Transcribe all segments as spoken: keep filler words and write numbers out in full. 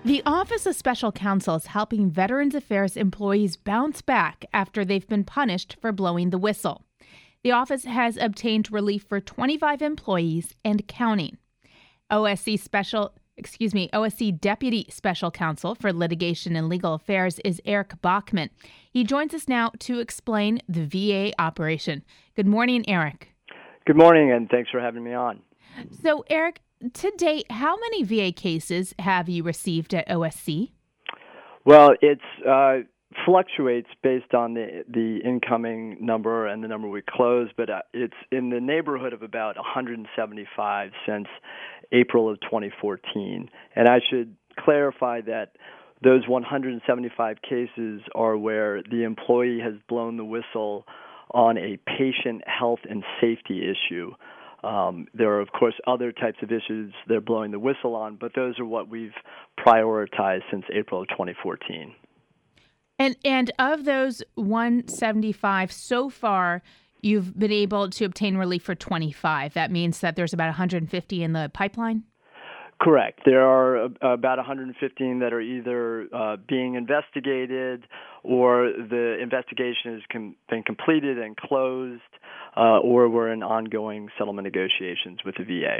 The Office of Special Counsel is helping Veterans Affairs employees bounce back after they've been punished for blowing the whistle. The office has obtained relief for twenty-five employees and counting. O S C Special, excuse me, O S C Deputy Special Counsel for Litigation and Legal Affairs is Eric Bachman. He joins us now to explain the V A operation. Good morning, Eric. Good morning, and thanks for having me on. So, Eric, to date, how many V A cases have you received at O S C? Well, it uh, fluctuates based on the the incoming number and the number we close, but uh, it's in the neighborhood of about one hundred seventy-five since April of twenty fourteen. And I should clarify that those one hundred seventy-five cases are where the employee has blown the whistle on a patient health and safety issue. Um, there are, of course, other types of issues they're blowing the whistle on, but those are what we've prioritized since April of twenty fourteen. And and of those one hundred seventy-five so far, you've been able to obtain relief for twenty-five. That means that there's about one hundred fifty in the pipeline? Correct. There are uh, about one hundred fifteen that are either uh, being investigated or the investigation has com- been completed and closed, uh, or we're in ongoing settlement negotiations with the V A.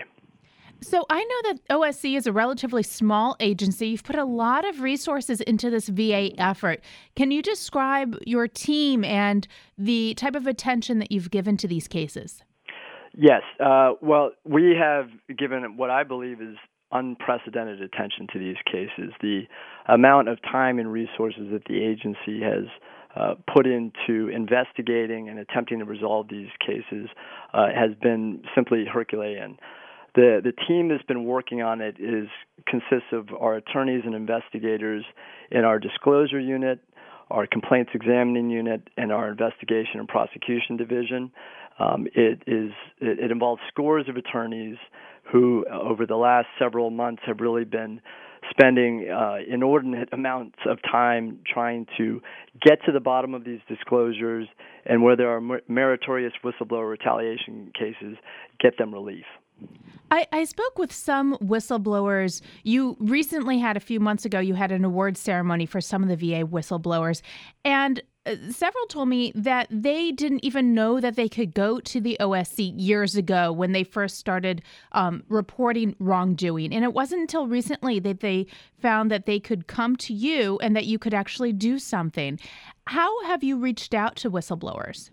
So I know that O S C is a relatively small agency. You've put a lot of resources into this V A effort. Can you describe your team and the type of attention that you've given to these cases? Yes. Uh, well, we have given what I believe is unprecedented attention to these cases. The amount of time and resources that the agency has uh, put into investigating and attempting to resolve these cases uh, has been simply Herculean. The the team that's been working on it is consists of our attorneys and investigators in our disclosure unit, our complaints examining unit, and our investigation and prosecution division. Um, it is it, it involves scores of attorneys who, uh, over the last several months, have really been spending uh, inordinate amounts of time trying to get to the bottom of these disclosures, and where there are mer- meritorious whistleblower retaliation cases, get them relief. I, I spoke with some whistleblowers. You recently had, a few months ago, you had an award ceremony for some of the V A whistleblowers. And uh, several told me that they didn't even know that they could go to the O S C years ago when they first started um, reporting wrongdoing. And it wasn't until recently that they found that they could come to you and that you could actually do something. How have you reached out to whistleblowers?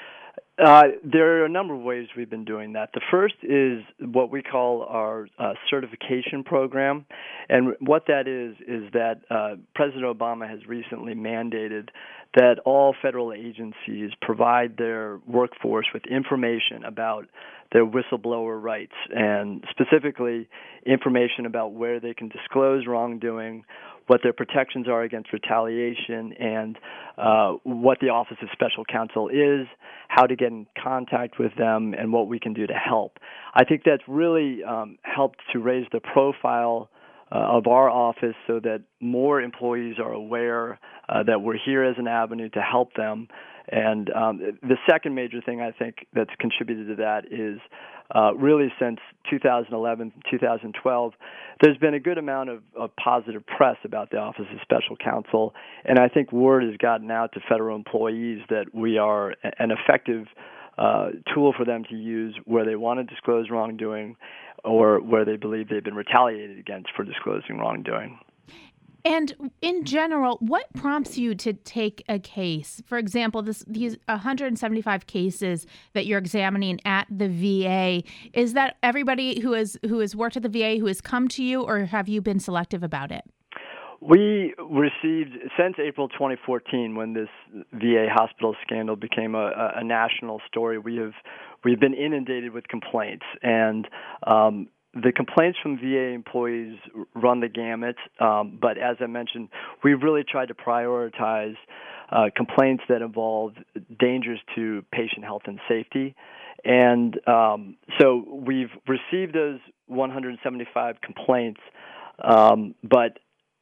Uh, there are a number of ways we've been doing that. The first is what we call our uh, certification program. And what that is, is that uh, President Obama has recently mandated that all federal agencies provide their workforce with information about their whistleblower rights, and specifically information about where they can disclose wrongdoing, what their protections are against retaliation, and uh, what the Office of Special Counsel is, how to get in contact with them, and what we can do to help. I think that's really um, helped to raise the profile uh, of our office so that more employees are aware uh, that we're here as an avenue to help them. And um, the second major thing I think that's contributed to that is uh, really since two thousand eleven, two thousand twelve, there's been a good amount of, of positive press about the Office of Special Counsel, and I think word has gotten out to federal employees that we are an effective uh, tool for them to use where they want to disclose wrongdoing or where they believe they've been retaliated against for disclosing wrongdoing. And in general, what prompts you to take a case? For example, this, these one hundred seventy-five cases that you're examining at the V A, is that everybody who has who has worked at the V A who has come to you, or have you been selective about it? We received, since April twenty fourteen, when this V A hospital scandal became a, a national story, we have we've been inundated with complaints, and um, the complaints from V A employees run the gamut, um, but as I mentioned, we've really tried to prioritize uh, complaints that involve dangers to patient health and safety. And um, so we've received those one hundred seventy-five complaints, um, but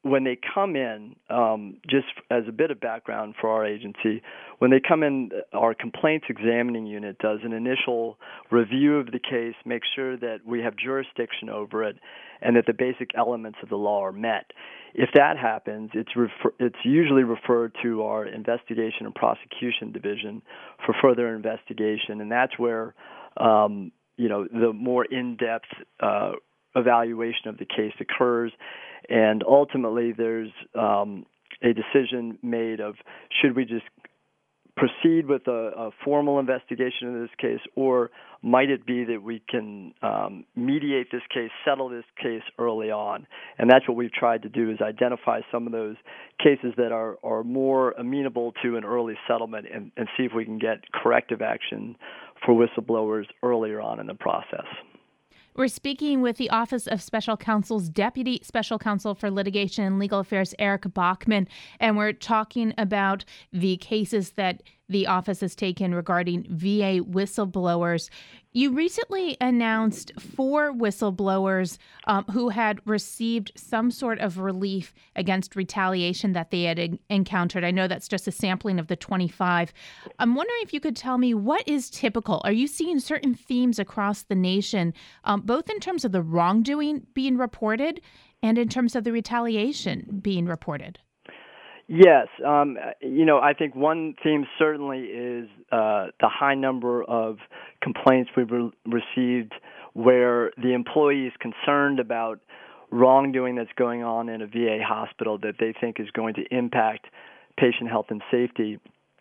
when they come in, um, just as a bit of background for our agency, when they come in, our complaints examining unit does an initial review of the case, makes sure that we have jurisdiction over it, and that the basic elements of the law are met. If that happens, it's refer- it's usually referred to our investigation and prosecution division for further investigation, and that's where um, you know the more in-depth uh, evaluation of the case occurs, and ultimately there's um, a decision made of should we just proceed with a, a formal investigation of this case, or might it be that we can um, mediate this case, settle this case early on? And that's what we've tried to do, is identify some of those cases that are, are more amenable to an early settlement, and, and see if we can get corrective action for whistleblowers earlier on in the process. We're speaking with the Office of Special Counsel's Deputy Special Counsel for Litigation and Legal Affairs, Eric Bachman, and we're talking about the cases that the office has taken regarding V A whistleblowers. You recently announced four whistleblowers um, who had received some sort of relief against retaliation that they had en- encountered. I know that's just a sampling of the twenty-five. I'm wondering if you could tell me what is typical. Are you seeing certain themes across the nation, um, both in terms of the wrongdoing being reported and in terms of the retaliation being reported? Yes. Um, you know, I think one theme certainly is uh, the high number of complaints we've re- received where the employee is concerned about wrongdoing that's going on in a V A hospital that they think is going to impact patient health and safety.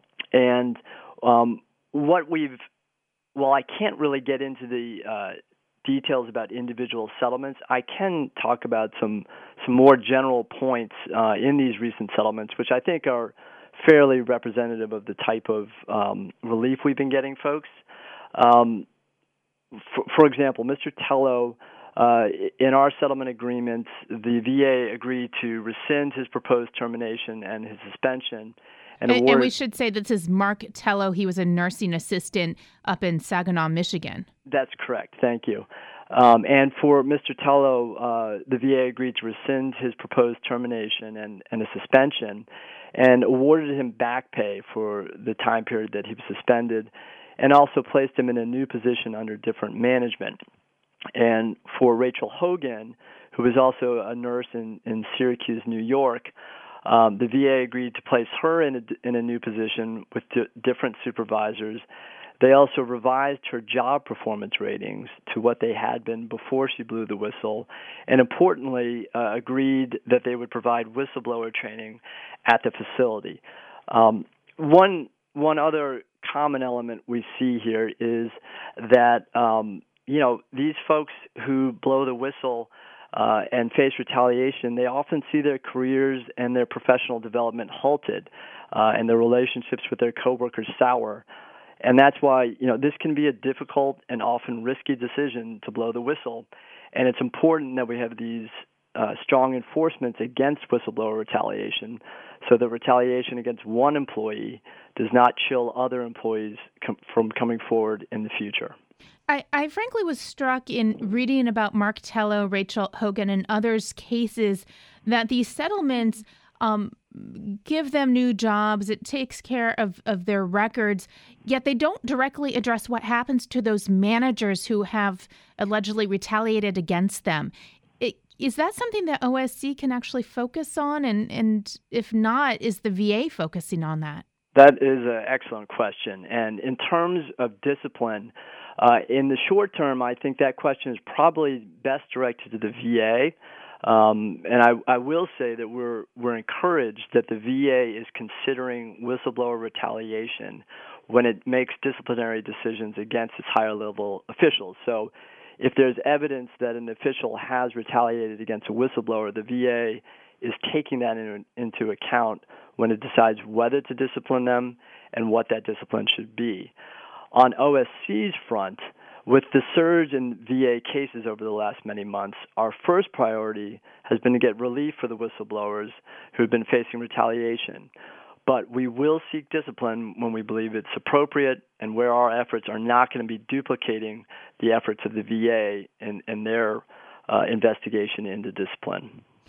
And um, what we've, well, I can't really get into the uh, details about individual settlements. I can talk about some some more general points uh, in these recent settlements, which I think are fairly representative of the type of um, relief we've been getting folks. Um, for, for example, Mister Tello, uh, in our settlement agreement, the V A agreed to rescind his proposed termination and his suspension. And, and, award- and we should say this is Mark Tello. He was a nursing assistant up in Saginaw, Michigan. That's correct. Thank you. Um, and for Mister Tello, uh, the V A agreed to rescind his proposed termination and, and a suspension, and awarded him back pay for the time period that he was suspended, and also placed him in a new position under different management. And for Rachel Hogan, who was also a nurse in, in Syracuse, New York, Um, the V A agreed to place her in a, in a new position with di- different supervisors. They also revised her job performance ratings to what they had been before she blew the whistle, and importantly, uh, agreed that they would provide whistleblower training at the facility. Um, one one other common element we see here is that um, you know these folks who blow the whistle Uh, and face retaliation, they often see their careers and their professional development halted, uh, and their relationships with their coworkers sour. And that's why, you know, this can be a difficult and often risky decision to blow the whistle. And it's important that we have these uh, strong enforcements against whistleblower retaliation, so that retaliation against one employee does not chill other employees com- from coming forward in the future. I, I frankly was struck in reading about Mark Tello, Rachel Hogan, and others' cases that these settlements um, give them new jobs. It takes care of, of their records, yet they don't directly address what happens to those managers who have allegedly retaliated against them. It, is that something that O S C can actually focus on? And, and if not, is the V A focusing on that? That is an excellent question. And in terms of discipline, Uh, in the short term, I think that question is probably best directed to the V A, um, and I, I will say that we're we're encouraged that the V A is considering whistleblower retaliation when it makes disciplinary decisions against its higher level officials. So, if there's evidence that an official has retaliated against a whistleblower, the V A is taking that in, into account when it decides whether to discipline them and what that discipline should be. On O S C's front, with the surge in V A cases over the last many months, our first priority has been to get relief for the whistleblowers who have been facing retaliation. But we will seek discipline when we believe it's appropriate and where our efforts are not going to be duplicating the efforts of the V A in, in their uh, investigation into discipline.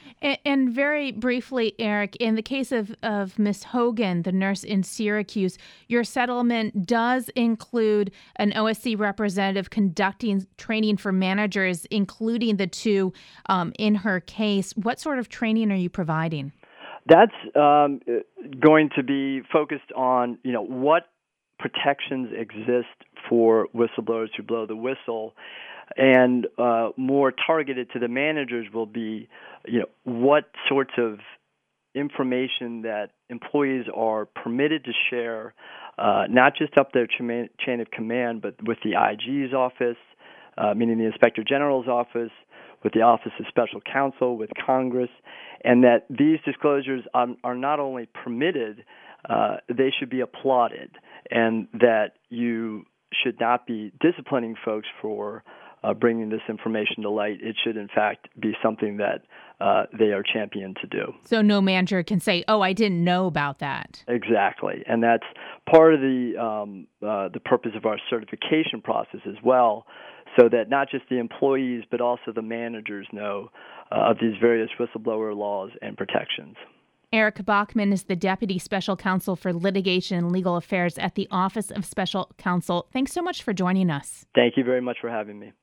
And, and very briefly, Eric, in the case of, of Miss Hogan, the nurse in Syracuse, your settlement does include an O S C representative conducting training for managers, including the two um, in her case. What sort of training are you providing? That's um, going to be focused on, you know, what protections exist for whistleblowers who blow the whistle, and uh, more targeted to the managers will be, you know, what sorts of information that employees are permitted to share, uh, not just up their ch- chain of command, but with the I G's office, uh, meaning the Inspector General's office, with the Office of Special Counsel, with Congress, and that these disclosures um, are not only permitted, uh, they should be applauded, and that you should not be disciplining folks for uh, bringing this information to light. It should, in fact, be something that uh, they are championed to do. So no manager can say, "Oh, I didn't know about that." Exactly, and that's part of the um, uh, the purpose of our certification process as well, so that not just the employees but also the managers know uh, of these various whistleblower laws and protections. Eric Bachman is the Deputy Special Counsel for Litigation and Legal Affairs at the Office of Special Counsel. Thanks so much for joining us. Thank you very much for having me.